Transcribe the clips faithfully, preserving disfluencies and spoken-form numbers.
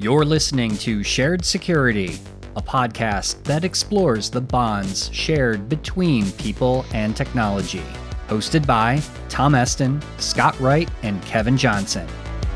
You're listening to Shared Security, a podcast that explores the bonds shared between people and technology. Hosted by Tom Eston, Scott Wright, and Kevin Johnson.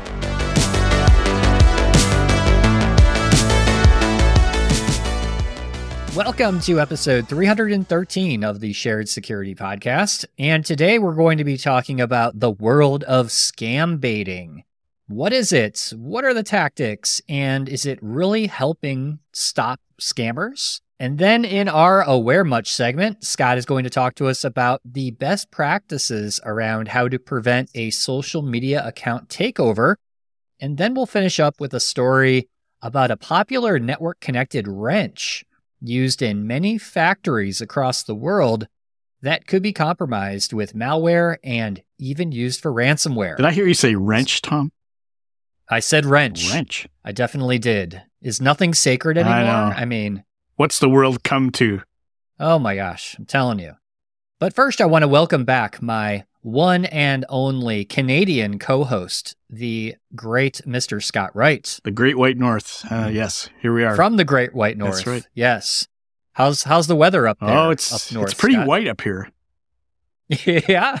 Welcome to episode three hundred thirteen of the Shared Security Podcast, and today we're going to be talking about the world of scam baiting. What is it? What are the tactics? And is it really helping stop scammers? And then in our Aware Much segment, Scott is going to talk to us about the best practices around how to prevent a social media account takeover. And then we'll finish up with a story about a popular network-connected wrench used in many factories across the world that could be compromised with malware and even used for ransomware. Did I hear you say wrench, Tom? I said wrench. Wrench. I definitely did. Is nothing sacred anymore? I know. I mean, what's the world come to? Oh my gosh, I'm telling you. But first, I want to welcome back my one and only Canadian co-host, the great Mister Scott Wright. The Great White North. Uh, yes, here we are. From the Great White North. That's right. Yes. How's how's the weather up there? Oh, it's up north, it's pretty Scott? white up here. Yeah.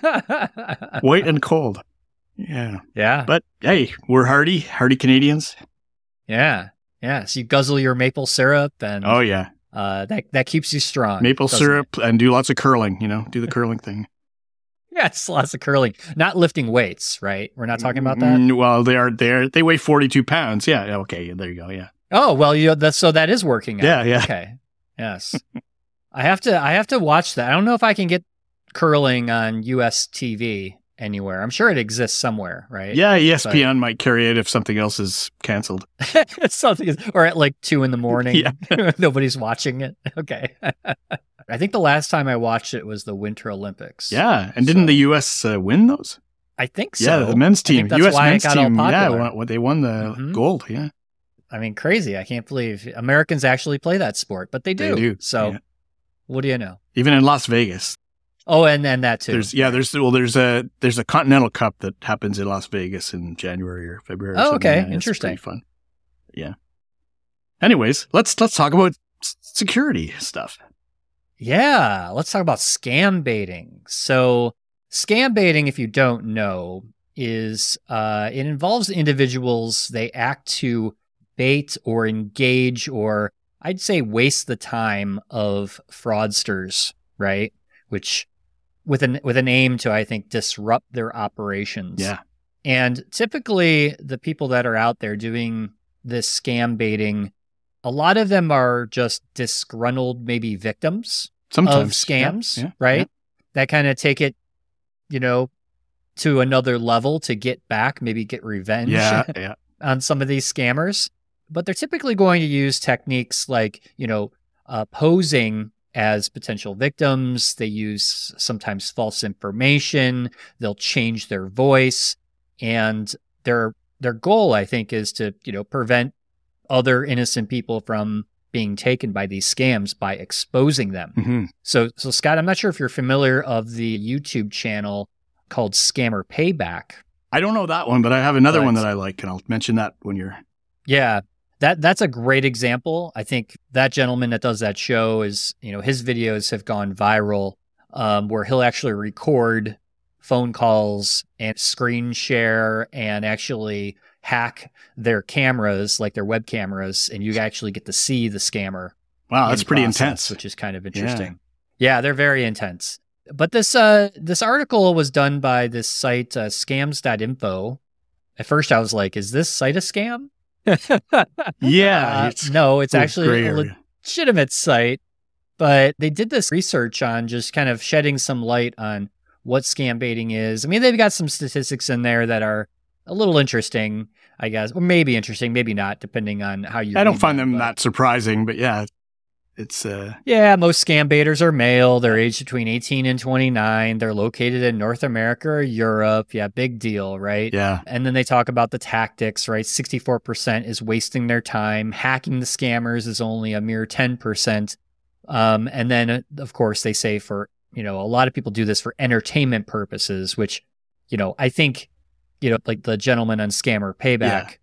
White and cold. Yeah. Yeah. But hey, we're hardy, hardy Canadians. Yeah. Yeah. So you guzzle your maple syrup and Oh yeah. uh, that that keeps you strong. Maple doesn't syrup it? and do lots of curling, you know, do the curling thing. Yes, lots of curling. Not lifting weights, right? We're not talking about that? Mm, well, they are there. They weigh forty-two pounds. Yeah. yeah, Okay. There you go. Yeah. Oh, well, you that's so that is working out. Yeah. Yeah. Okay. Yes. I have to I have to watch that. I don't know if I can get curling on U S T V anywhere. I'm sure it exists somewhere, right? Yeah. E S P N but, might carry it if something else is canceled. Something, or at like two in the morning. Yeah. Nobody's watching it. Okay. I think the last time I watched it was the Winter Olympics. Yeah. And didn't so, the U S uh, win those? I think so. Yeah, the men's team. That's U S why men's it got team. all Yeah, popular. won, they won the Mm-hmm. gold. Yeah. I mean, crazy. I can't believe Americans actually play that sport, but they do. They do. So yeah. What do you know? Even in Las Vegas. Oh, and then that too. There's yeah, there's well there's a there's a Continental Cup that happens in Las Vegas in January or February. Or oh, something. okay. Yeah, Interesting. It's pretty fun. Yeah. Anyways, let's let's talk about s- security stuff. Yeah, let's talk about scam baiting. So, scam baiting, if you don't know, is uh, it involves individuals. They act to bait or engage, or I'd say waste the time of fraudsters, right? Which, with an with an aim to, I think, disrupt their operations. Yeah. And typically, the people that are out there doing this scam baiting, a lot of them are just disgruntled, maybe victims Sometimes of scams, yeah, yeah, right? yeah. That kind of take it, you know, to another level to get back, maybe get revenge Yeah, yeah. on some of these scammers. But they're typically going to use techniques like, you know, uh, posing as potential victims. They use sometimes false information. They'll change their voice. And their their goal, I think, is to, you know, prevent other innocent people from being taken by these scams by exposing them. Mm-hmm. So, so Scott, I'm not sure if you're familiar of the YouTube channel called Scammer Payback. I don't know that one, but I have another But- one that I like, and I'll mention that when you're. Yeah, that that's a great example. I think that gentleman that does that show is, you know, his videos have gone viral, um, where he'll actually record phone calls and screen share and actually hack their cameras, like their web cameras, and you actually get to see the scammer. Wow, that's in pretty process, intense. which is kind of interesting. Yeah, they're very intense. But this uh, this article was done by this site, uh, scams dot info. At first, I was like, "Is this site a scam?" Yeah, Uh, it's no, it's a actually gray a area. legitimate site. But they did this research on just kind of shedding some light on what scam baiting is. I mean, they've got some statistics in there that are a little interesting, I guess, or maybe interesting, maybe not, depending on how you. I don't read find them but- that surprising, but yeah, it's uh, Yeah, most scam baiters are male. They're aged between eighteen and twenty-nine. They're located in North America or Europe. Yeah, big deal, right? yeah, And then they talk about the tactics, right? sixty-four percent is wasting their time. Hacking the scammers is only a mere ten percent. Um, and then, uh, of course, they say for, you know, a lot of people do this for entertainment purposes, which, you know, I think, you know, like the gentleman on Scammer Payback, Yeah.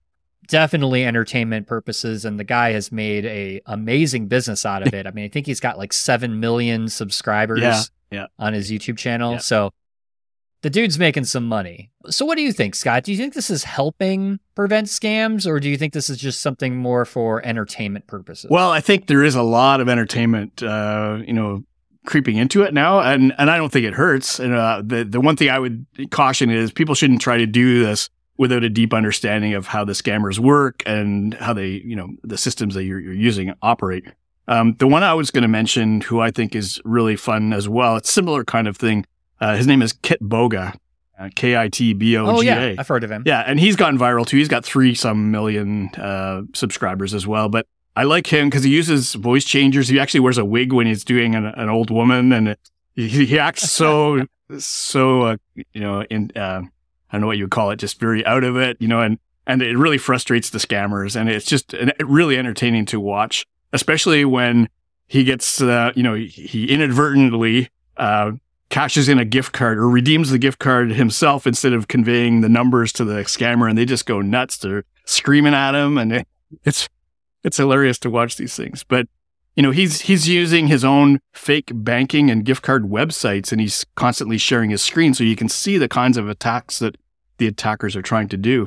definitely entertainment purposes, and the guy has made a amazing business out of it. I mean, I think he's got like seven million subscribers Yeah, yeah. on his YouTube channel. Yeah. So the dude's making some money. So what do you think, Scott? Do you think this is helping prevent scams, or do you think this is just something more for entertainment purposes? Well, I think there is a lot of entertainment, uh, you know, creeping into it now, and and I don't think it hurts. And uh, the the one thing I would caution is people shouldn't try to do this without a deep understanding of how the scammers work and how they, you know, the systems that you're, you're using operate. Um, the one I was going to mention, who I think is really fun as well, it's a similar kind of thing. Uh, his name is Kitboga, uh, K I T B O G A. Oh, yeah. I've heard of him. Yeah, and he's gone viral too. He's got three some million uh, subscribers as well. But I like him because he uses voice changers. He actually wears a wig when he's doing an, an old woman, and it, he, he acts so, so uh, you know, in uh, I don't know what you would call it, just very out of it, you know, and, and it really frustrates the scammers. And it's just an, really entertaining to watch, especially when he gets, uh, you know, he, he inadvertently uh, cashes in a gift card or redeems the gift card himself instead of conveying the numbers to the scammer, and they just go nuts. They're screaming at him, and it, it's it's hilarious to watch these things. But you know, he's he's using his own fake banking and gift card websites, and he's constantly sharing his screen so you can see the kinds of attacks that the attackers are trying to do.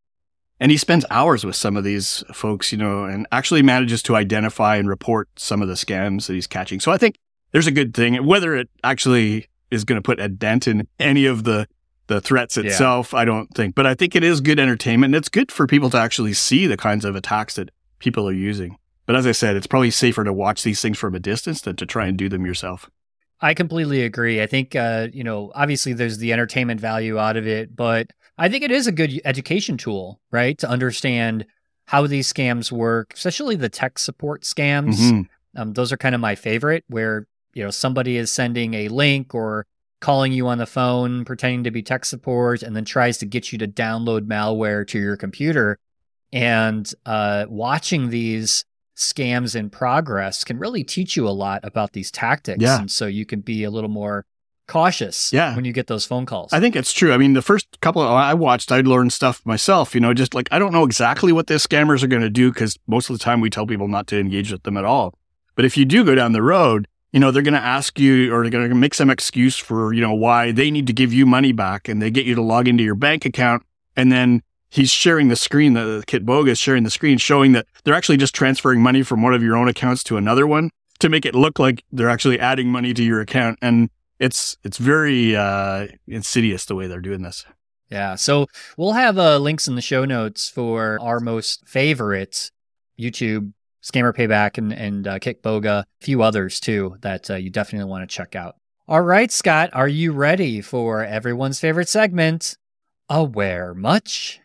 And he spends hours with some of these folks, you know, and actually manages to identify and report some of the scams that he's catching. So I think there's a good thing. Whether it actually is going to put a dent in any of the, the threats itself, yeah. I don't think. But I think it is good entertainment. And it's good for people to actually see the kinds of attacks that people are using. But as I said, it's probably safer to watch these things from a distance than to try and do them yourself. I completely agree. I think, uh, you know, obviously there's the entertainment value out of it, but I think it is a good education tool, right? To understand how these scams work, especially the tech support scams. Mm-hmm. Um, those are kind of my favorite, where, you know, somebody is sending a link or calling you on the phone, pretending to be tech support, and then tries to get you to download malware to your computer. And uh, watching these scams in progress can really teach you a lot about these tactics. Yeah. And so you can be a little more cautious yeah. when you get those phone calls. I think it's true. I mean, the first couple I watched, I'd learned stuff myself, you know, just like, I don't know exactly what the scammers are going to do, because most of the time we tell people not to engage with them at all. But if you do go down the road, you know, they're going to ask you, or they're going to make some excuse for, you know, why they need to give you money back, and they get you to log into your bank account. And then he's sharing the screen, the Kitboga is sharing the screen, showing that they're actually just transferring money from one of your own accounts to another one to make it look like they're actually adding money to your account. And it's it's very uh, insidious the way they're doing this. Yeah. So we'll have uh, links in the show notes for our most favorite YouTube, Scammer Payback, and, and uh, Kitboga, a few others too that uh, you definitely want to check out. All right, Scott, are you ready for everyone's favorite segment, Aware Much?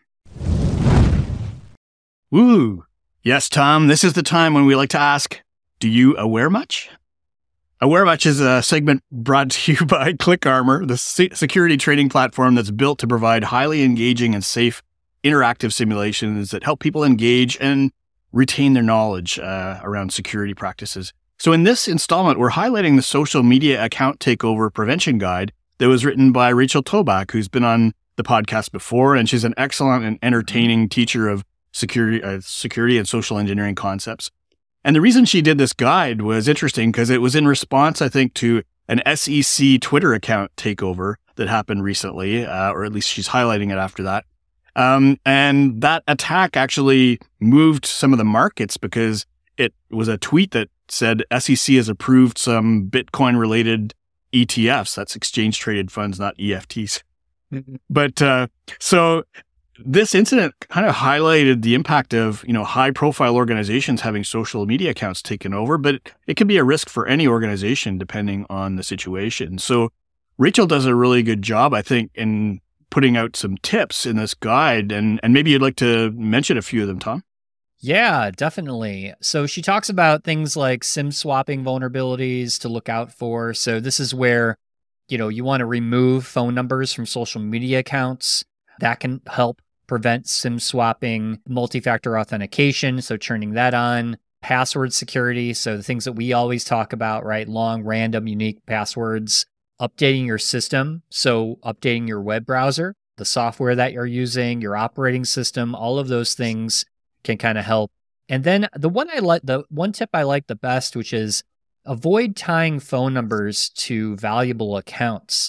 Ooh. Yes, Tom, this is the time when we like to ask, do you aware much? Aware Much is a segment brought to you by ClickArmor, the se- security training platform that's built to provide highly engaging and safe interactive simulations that help people engage and retain their knowledge uh, around security practices. So in this installment, we're highlighting the social media account takeover prevention guide that was written by Rachel Toback, who's been on the podcast before, and she's an excellent and entertaining teacher of security, uh, security and social engineering concepts. And the reason she did this guide was interesting because it was in response, I think, to an S E C Twitter account takeover that happened recently, uh, or at least she's highlighting it after that. Um, and that attack actually moved some of the markets because it was a tweet that said S E C has approved some Bitcoin-related E T Fs. That's exchange-traded funds, not E F Ts. But uh, so this incident kind of highlighted the impact of, you know, high-profile organizations having social media accounts taken over, but it, it can be a risk for any organization depending on the situation. So Rachel does a really good job, I think, in putting out some tips in this guide, and, and maybe you'd like to mention a few of them, Tom? Yeah, definitely. So she talks about things like SIM swapping vulnerabilities to look out for. So this is where, you know, you want to remove phone numbers from social media accounts. That can help prevent SIM swapping, multi-factor authentication, so turning that on, password security, so the things that we always talk about, right? Long, random, unique passwords, updating your system, so updating your web browser the software that you're using, your operating system, all of those things can kind of help. And then the one I like, the one tip I like the best, which is avoid tying phone numbers to valuable accounts.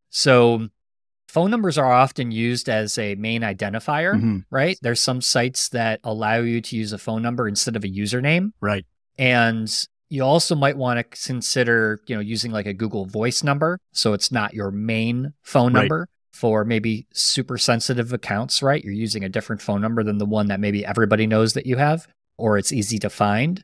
So phone numbers are often used as a main identifier, Mm-hmm. right? There's some sites that allow you to use a phone number instead of a username. Right. And you also might want to consider, you know, using like a Google Voice number. So it's not your main phone Right. number for maybe super sensitive accounts, right? You're using a different phone number than the one that maybe everybody knows that you have, or it's easy to find.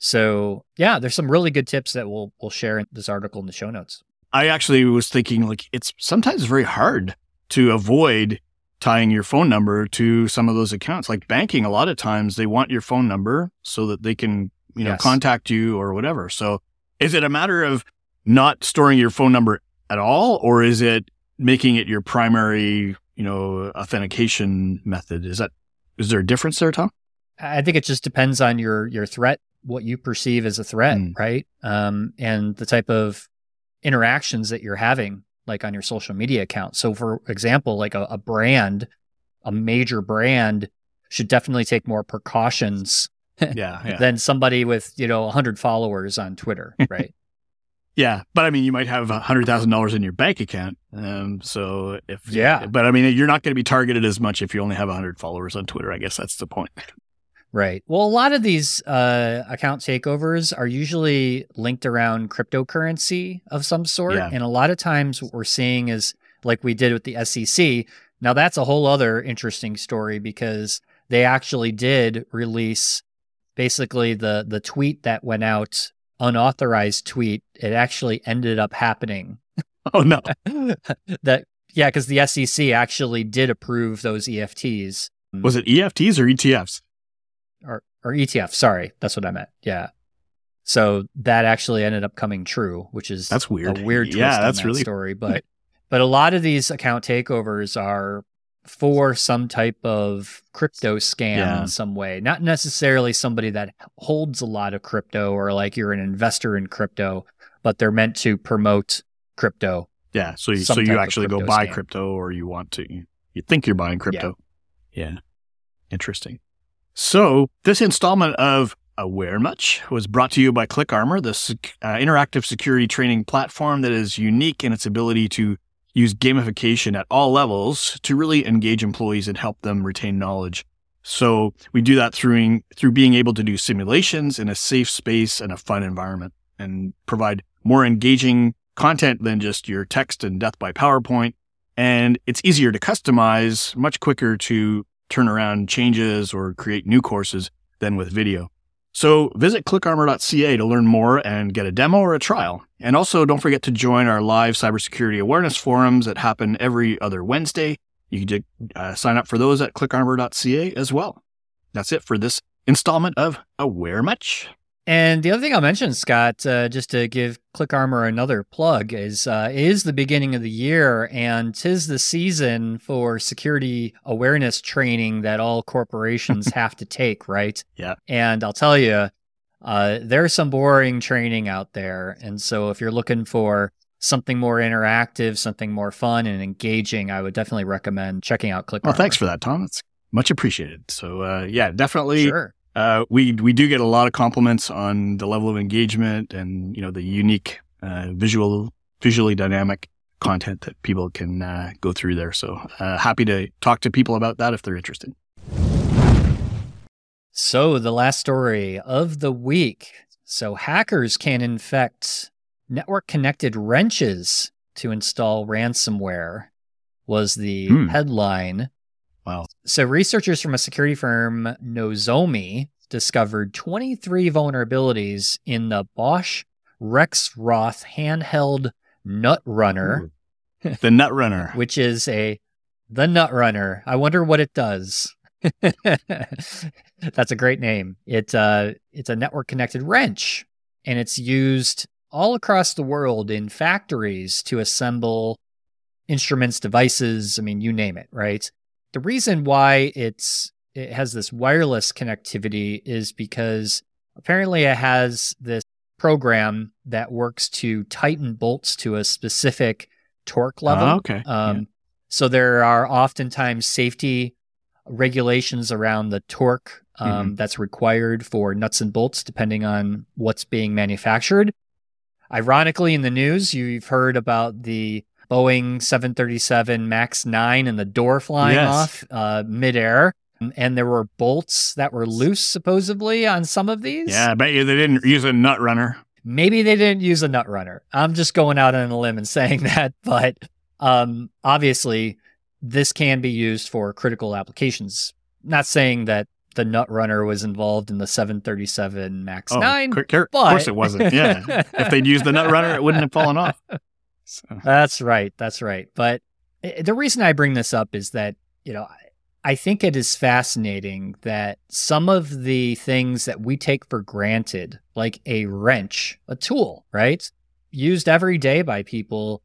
So yeah, there's some really good tips that we'll we'll share in this article in the show notes. I actually was thinking like it's sometimes very hard to avoid tying your phone number to some of those accounts. Like banking, a lot of times they want your phone number so that they can, you know, Yes. contact you or whatever. So is it a matter of not storing your phone number at all, or is it making it your primary, you know, authentication method? Is that, is there a difference there, Tom? I think it just depends on your your threat, what you perceive as a threat, Mm. right? Um, and the type of interactions that you're having, like on your social media account. So for example, like a, a brand, a major brand should definitely take more precautions Yeah. Yeah. than somebody with, you know, one hundred followers on Twitter, right? Yeah, but I mean, you might have a hundred thousand dollars in your bank account. Um, so if Yeah. but I mean, you're not going to be targeted as much if you only have a hundred followers on Twitter. I guess that's the point. Right. Well, a lot of these uh, account takeovers are usually linked around cryptocurrency of some sort. Yeah. And a lot of times what we're seeing is like we did with the S E C. Now, that's a whole other interesting story because they actually did release basically the, the tweet that went out, unauthorized tweet. It actually ended up happening. Oh no! that Yeah, because the S E C actually did approve those E F Ts. Was it E F Ts or E T Fs? Or, or E T F, sorry. That's what I meant. Yeah. So that actually ended up coming true, which is That's weird. a weird twist Yeah, on that's that really- story. But but a lot of these account takeovers are for some type of crypto scam Yeah. in some way. Not necessarily somebody that holds a lot of crypto or like you're an investor in crypto, but they're meant to promote crypto. Yeah, so you, Some so you type of actually go crypto buy scam. crypto, or you want to, you, you think you're buying crypto. Yeah. Interesting. So this installment of Aware Much was brought to you by ClickArmor, the sec- uh, interactive security training platform that is unique in its ability to use gamification at all levels to really engage employees and help them retain knowledge. So we do that through, through being able to do simulations in a safe space and a fun environment and provide more engaging content than just your text and death by PowerPoint. And it's easier to customize, much quicker to turn around changes or create new courses than with video. So visit click armor dot c a to learn more and get a demo or a trial. And also don't forget to join our live cybersecurity awareness forums that happen every other Wednesday. You can uh, sign up for those at click armor dot c a as well. That's it for this installment of Aware Much. And the other thing I'll mention, Scott, uh, just to give ClickArmor another plug, is uh, it is the beginning of the year, and 'tis the season for security awareness training that all corporations have to take, right? Yeah. And I'll tell you, uh, there's some boring training out there. And so if you're looking for something more interactive, something more fun and engaging, I would definitely recommend checking out ClickArmor. Well, thanks for that, Tom. It's much appreciated. So uh, yeah, definitely. Sure. Uh, we we do get a lot of compliments on the level of engagement and, you know, the unique uh, visual, visually dynamic content that people can uh, go through there. So uh, happy to talk to people about that if they're interested. So the last story of the week. So hackers can infect network-connected wrenches to install ransomware was the Hmm. headline. Wow. So researchers from a security firm, Nozomi, discovered twenty-three vulnerabilities in the Bosch Rexroth handheld nut runner, The Nut Runner. which is a the nut runner. I wonder what it does. That's a great name. It uh, it's a network connected wrench, and it's used all across the world in factories to assemble instruments, devices. I mean, you name it, right? The reason why it's it has this wireless connectivity is because apparently it has this program that works to tighten bolts to a specific torque level. Oh, okay. Um, Yeah. So there are oftentimes safety regulations around the torque um, mm-hmm. that's required for nuts and bolts, depending on what's being manufactured. Ironically, in the news, you've heard about the Boeing seven thirty-seven MAX nine and the door flying yes. off uh, midair. And there were bolts that were loose, supposedly, on some of these. Yeah, I bet you they didn't use a nut runner. Maybe they didn't use a nut runner. I'm just going out on a limb and saying that. But um, obviously, this can be used for critical applications. Not saying that the nut runner was involved in the seven thirty-seven MAX oh, nine. Of but... course it wasn't, yeah. If they'd used the nut runner, it wouldn't have fallen off. So. That's right, that's right. But the reason I bring this up is that, you know, I think it is fascinating that some of the things that we take for granted, like a wrench, a tool, right? Used every day by people,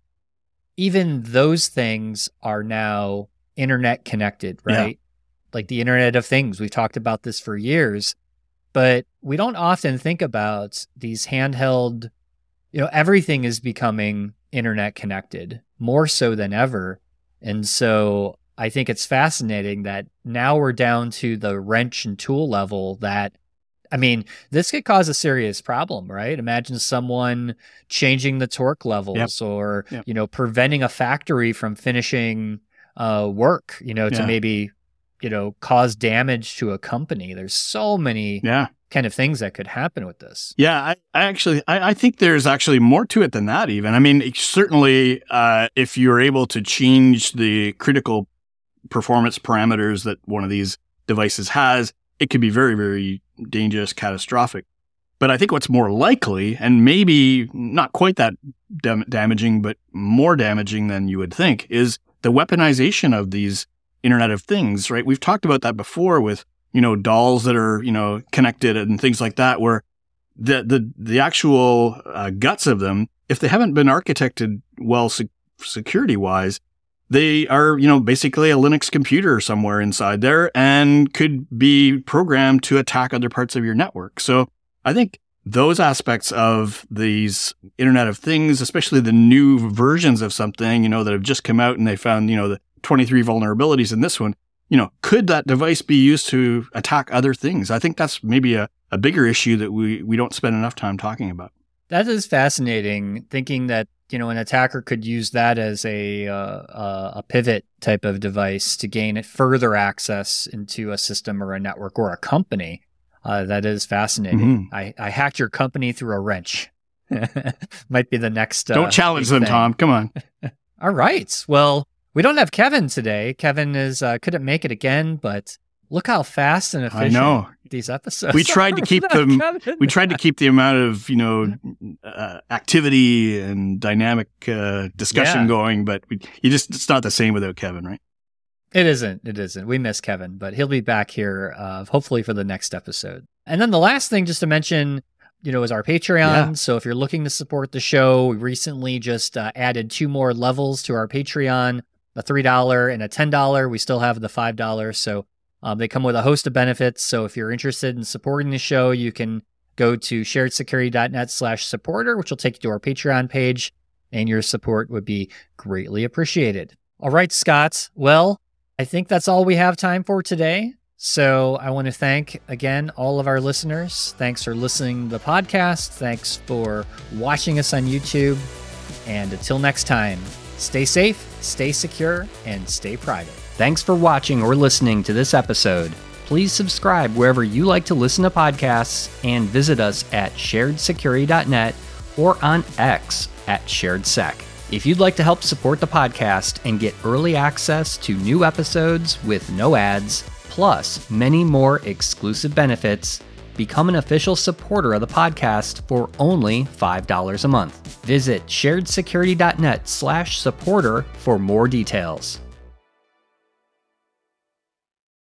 even those things are now internet connected, right? Yeah. Like the Internet of Things. We've talked about this for years, but we don't often think about these handheld, you know, everything is becoming internet connected more so than ever. And so I think it's fascinating that now we're down to the wrench and tool level that, I mean, this could cause a serious problem, right? Imagine someone changing the torque levels yep. or, yep. you know, preventing a factory from finishing uh, work, you know, to yeah. maybe, you know, cause damage to a company. There's so many yeah. kind of things that could happen with this. Yeah, I, I actually, I, I think there's actually more to it than that even. I mean, certainly uh, if you're able to change the critical performance parameters that one of these devices has, it could be very, very dangerous, catastrophic. But I think what's more likely, and maybe not quite that dam- damaging, but more damaging than you would think, is the weaponization of these Internet of Things, right? We've talked about that before with, you know, dolls that are, you know, connected and things like that, where the the the actual uh, guts of them, if they haven't been architected well sec- security-wise, they are, you know, basically a Linux computer somewhere inside there and could be programmed to attack other parts of your network. So I think those aspects of these Internet of Things, especially the new versions of something, you know, that have just come out and they found, you know, the twenty-three vulnerabilities in this one, you know, could that device be used to attack other things? I think that's maybe a, a bigger issue that we, we don't spend enough time talking about. That is fascinating, thinking that, you know, an attacker could use that as a uh, a pivot type of device to gain further access into a system or a network or a company. Uh, that is fascinating. Mm-hmm. I, I hacked your company through a wrench. Might be the next. Uh, don't challenge them, thing. Tom. Come on. All right. Well, we don't have Kevin today. Kevin is uh, couldn't make it again, but look how fast and efficient I know. these episodes. We tried to keep them. Kevin. We tried to keep the amount of, you know, uh, activity and dynamic uh, discussion yeah. going, but we, you just it's not the same without Kevin, right? It isn't. It isn't. We miss Kevin, but he'll be back here uh, hopefully for the next episode. And then the last thing just to mention, you know, is our Patreon. Yeah. So if you're looking to support the show, we recently just uh, added two more levels to our Patreon, a three dollars and a ten dollars. We still have the five dollars. So um, they come with a host of benefits. So if you're interested in supporting the show, you can go to sharedsecurity.net slash supporter, which will take you to our Patreon page, and your support would be greatly appreciated. All right, Scott. Well, I think that's all we have time for today. So I want to thank, again, all of our listeners. Thanks for listening to the podcast. Thanks for watching us on YouTube. And until next time, stay safe, stay secure, and stay private. Thanks for watching or listening to this episode. Please subscribe wherever you like to listen to podcasts and visit us at shared security dot net or on X at sharedsec. If you'd like to help support the podcast and get early access to new episodes with no ads, plus many more exclusive benefits, become an official supporter of the podcast for only five dollars a month. Visit shared security dot net slash supporter for more details.